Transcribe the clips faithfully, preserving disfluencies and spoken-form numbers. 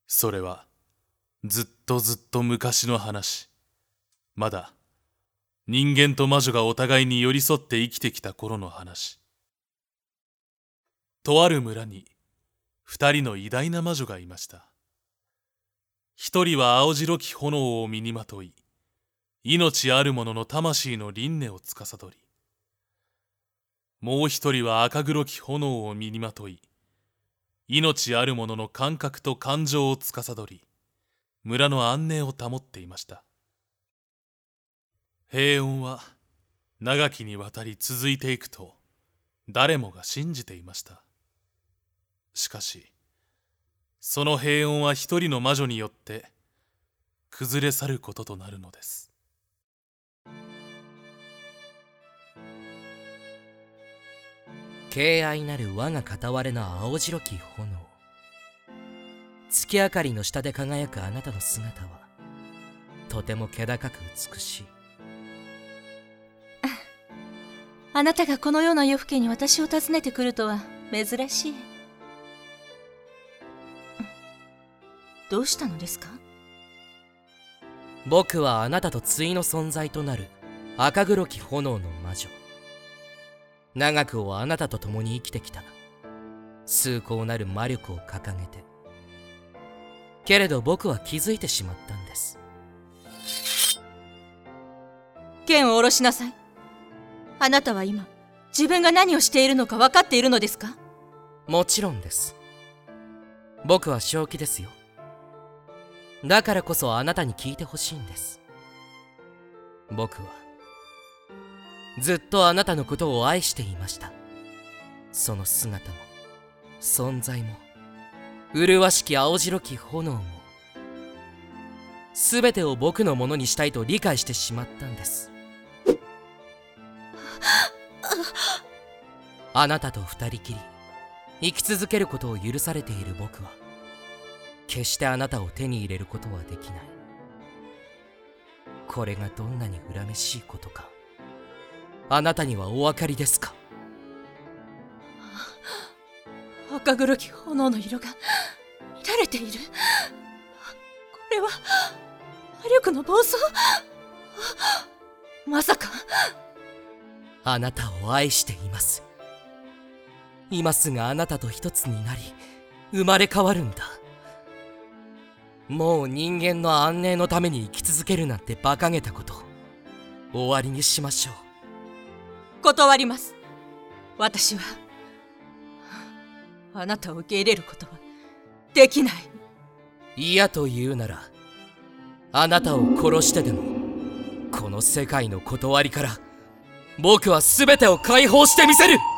それはずっとずっと昔の話。まだ人間と魔女がお互いに寄り添って生きてきた頃の話。とある村に二人の偉大な魔女がいました。一人は青白き炎を身にまとい、命ある者の魂の輪廻を司り、もう一人は赤黒き炎を身にまとい、命ある者の感覚と感情を司り、村の安寧を保っていました。平穏は長きにわたり続いていくと誰もが信じていました。しかし、その平穏は一人の魔女によって崩れ去ることとなるのです。 敬愛なる我が片割れの青白き炎。月明かりの下で輝くあなたの姿はとても気高く美しい。 あなたがこのような夜更けに私を訪ねてくるとは珍しい。どうしたのですか？ 僕はあなたと対の存在となる赤黒き炎の魔女。長くをあなたと共に生きてきた。崇高なる魔力を掲げて。けれど僕は気づいてしまったんです。 剣を下ろしなさい。あなたは今自分が何をしているのか分かっているのですか？ もちろんです。僕は正気ですよ。だからこそあなたに聞いてほしいんです。僕はずっとあなたのことを愛していました。その姿も存在も麗しき青白き炎も全てを僕のものにしたいと理解してしまったんです。あなたと二人きり生き続けることを許されている僕は決してあなたを手に入れることはできない。これがどんなに恨めしいことかあなたにはお分かりですか？ 赤黒き炎の色が乱れている。これは魔力の暴走。まさか。 あなたを愛しています。今すぐあなたと一つになり生まれ変わるんだ。もう人間の安寧のために生き続けるなんて馬鹿げたこと終わりにしましょう。 断ります。私はあなたを受け入れることはできない。 嫌と言うならあなたを殺してでもこの世界の断りから僕は全てを解放してみせる。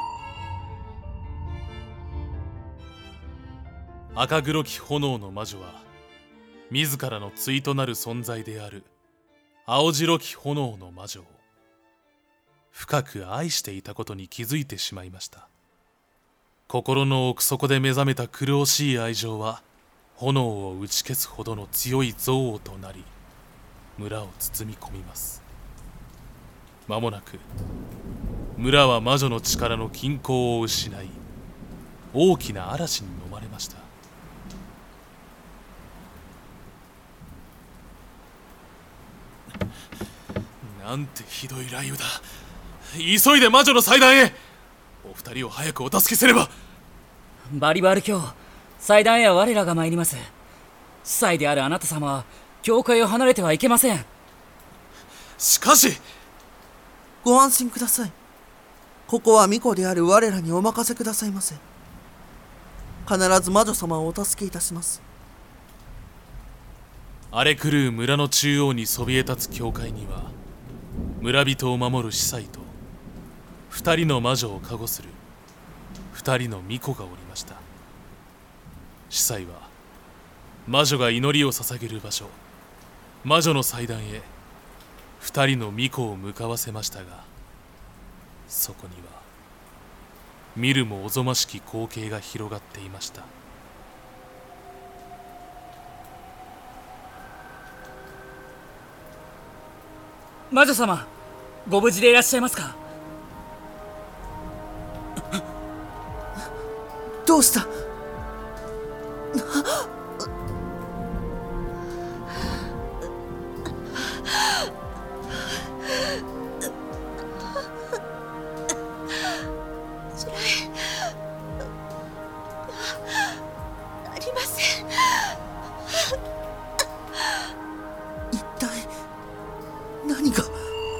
赤黒き炎の魔女は自らの対となる存在である青白き炎の魔女を深く愛していたことに気づいてしまいました。心の奥底で目覚めた苦しい愛情は炎を打ち消すほどの強い憎悪となり村を包み込みます。間もなく村は魔女の力の均衡を失い大きな嵐に飲まれました。なんてひどい雷雨だ。急いで魔女の祭壇へ。お二人を早くお助けすれば。 バリバル卿、祭壇へは我らが参ります。司祭であるあなた様は教会を離れてはいけません。 しかしご安心ください。ここは巫女である我らにお任せくださいませ。必ず魔女様をお助けいたします。 荒れ狂う村の中央にそびえ立つ教会には村人を守る司祭と二人の魔女を加護する二人の巫女がおりました。司祭は魔女が祈りを捧げる場所魔女の祭壇へ二人の巫女を向かわせましたが、そこには見るもおぞましき光景が広がっていました。 魔女様、ご無事でいらっしゃいますか？ どうした？ 一体何が。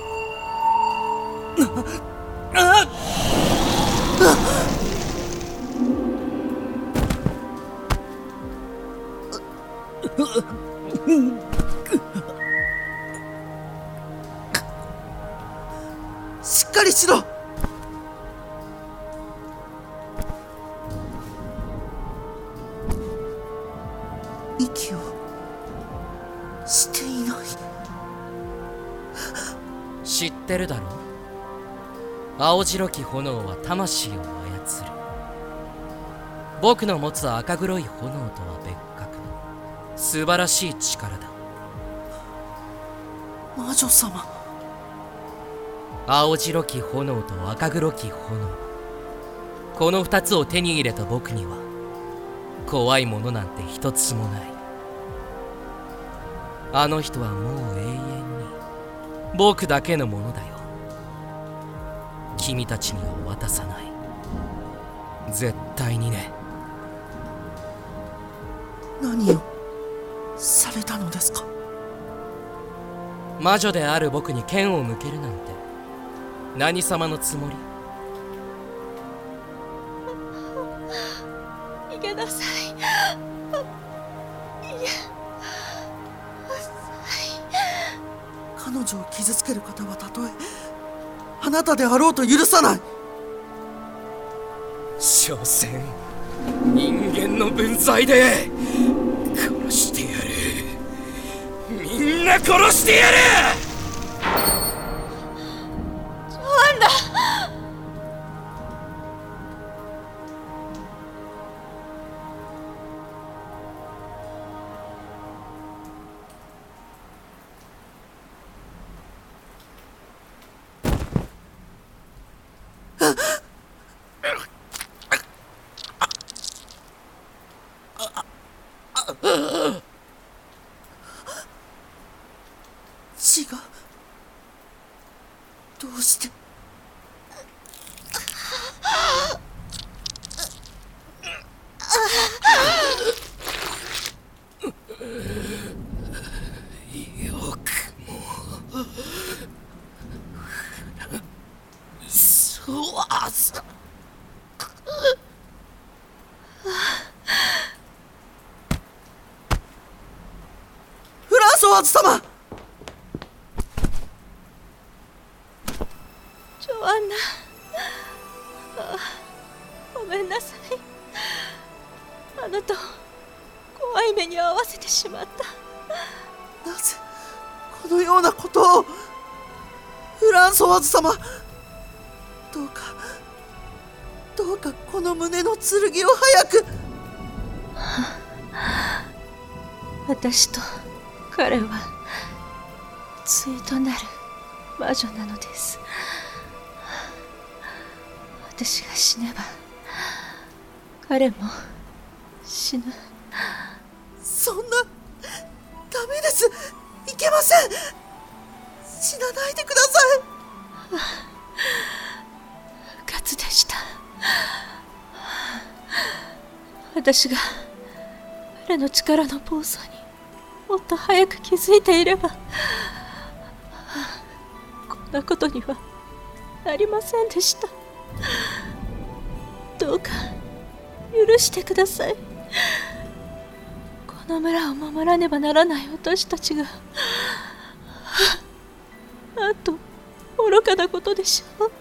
あっしっかりしろ。息をしていない。 知ってるだろう。青白き炎は魂を操る。僕の持つ赤黒い炎とは別格の素晴らしい力だ。 魔女様。 青白き炎と赤黒き炎、この二つを手に入れた僕には怖いものなんて一つもない。あの人はもう永遠に僕だけのものだよ。君たちには渡さない。絶対にね。 何をされたのですか。 魔女である僕に剣を向けるなんて何様のつもり。 逃げなさい。 彼女を傷つける方はたとえあなたであろうと許さない。 所詮人間の分際で殺してやる。みんな殺してやる。 ジョアンナ。 血がどうして。 よくもそうはさ。 フランソワーズ様。 ジョアンナ。ああ、ごめんなさい。あなたを怖い目に遭わせてしまった。 なぜこのようなことを。フランソワーズ様、どうかどうかこの胸の剣を早く。 私と彼は対となる魔女なのです。私が死ねば彼も死ぬ。 そんな、ダメです。いけません。死なないでください。 不活でした。私が彼の力の暴走にもっと早く気づいていればこんなことにはなりませんでした。どうか許してください。この村を守らねばならない私たちがなんと愚かなことでしょう。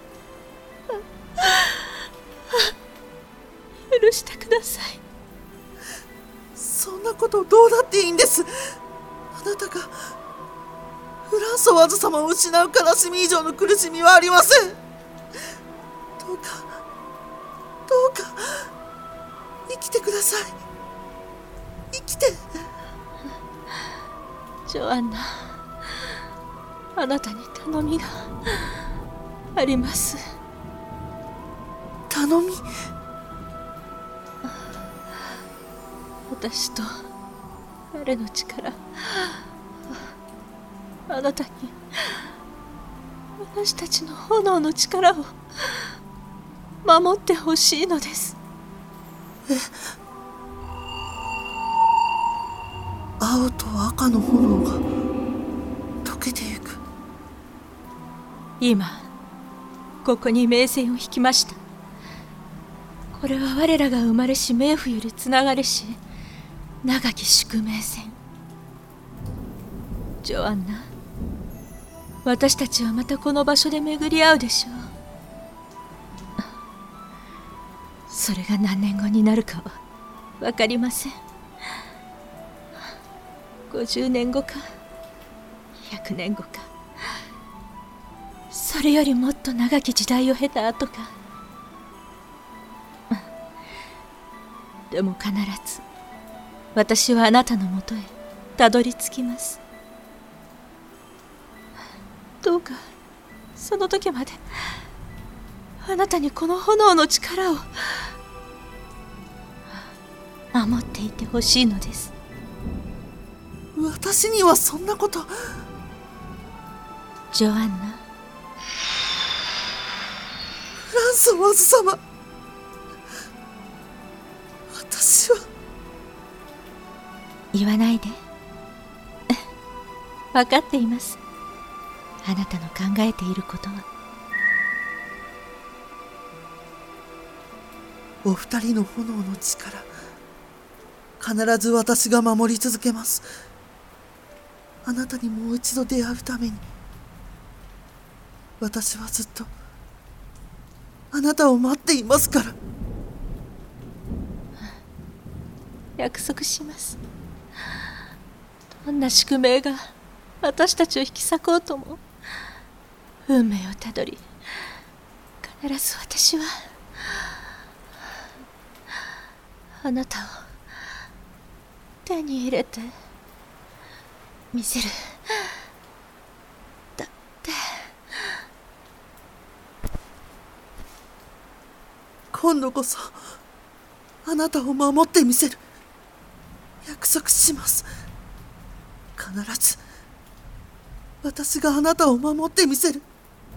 許してください。 そんなことどうだっていいんです。あなたがフランソワーズ様を失う悲しみ以上の苦しみはありません。どうかどうか生きてください。生きて。 ジョアンナ、あなたに頼みがあります。 頼み。 私と彼の力、あなたに私たちの炎の力を守ってほしいのです。 青と赤の炎が溶けてゆく。 今ここに銘線を引きました。これは我らが生まれし冥府よりつながれし長き宿命線。ジョアンナ、私たちはまたこの場所で巡り合うでしょう。それが何年後になるかは分かりません。ごじゅうねんごかひゃくねんごか、それよりもっと長き時代を経た後か。でも必ず私はあなたのもとへたどり着きます。どうかその時まであなたにこの炎の力を守っていてほしいのです。 私にはそんなこと。 ジョアンナ、 フランソワーズ様、私は。 言わないで。分かっています。あなたの考えていることは。 お二人の炎の力、必ず私が守り続けます。あなたにもう一度出会うために。私はずっとあなたを待っていますから。 約束します。どんな宿命が私たちを引き裂こうとも、運命をたどり、必ず私はあなたを手に入れて見せる。だって今度こそあなたを守ってみせる。約束します。必ず私があなたを守ってみせる。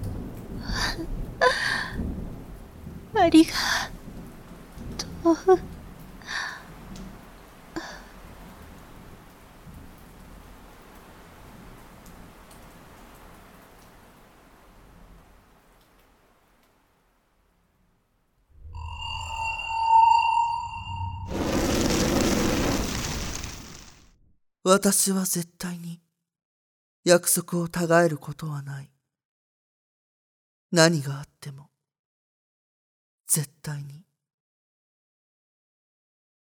ありがとう。 私は絶対に約束をたがえることはない。何があっても絶対に